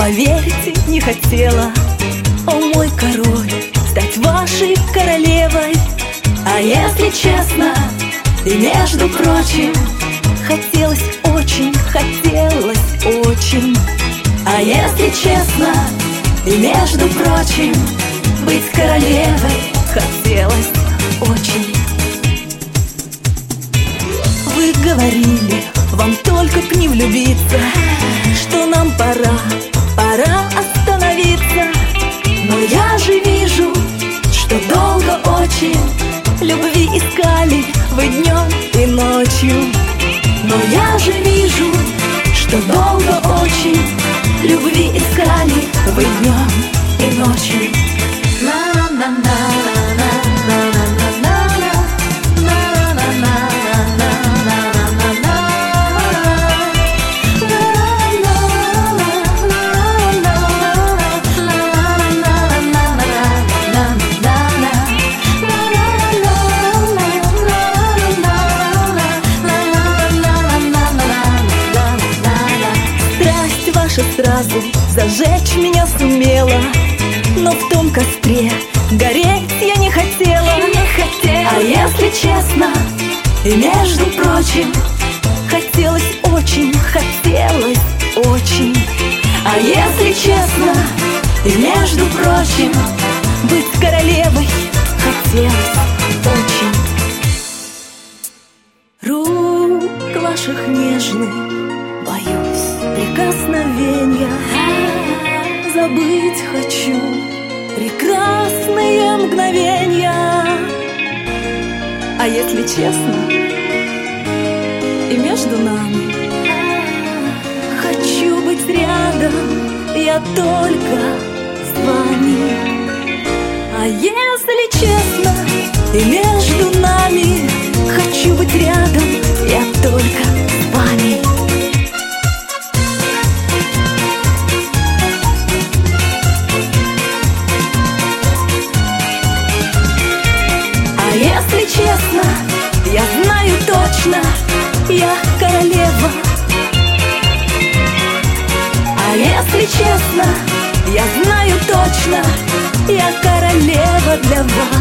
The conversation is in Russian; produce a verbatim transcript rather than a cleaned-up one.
поверьте, не хотела, о мой король, стать вашей королевой. А если честно, и между прочим, хотелось очень, хотелось очень. А если честно, и между прочим, быть королевой хотелось очень. Вы говорили, вам только б не влюбиться, что нам пора, пора остановиться. Но я же вижу, что долго очень любви искали вы днем и ночью. Но я же вижу, что долго очень любви искали вы днем и ночью. Сразу зажечь меня сумела, но в том костре гореть я не хотела, не хотела. А если честно, и между прочим, хотелось очень, хотелось очень. А если честно, и между прочим, быть королевой хотелось очень. Рук ваших нежных боюсь прикосновения, забыть хочу прекрасные мгновения. А если честно, и между нами, хочу быть рядом я только с вами. А если честно, и между нами, хочу быть рядом я только с вами. Если честно, я знаю точно, я королева. А если честно, я знаю точно, я королева для вас.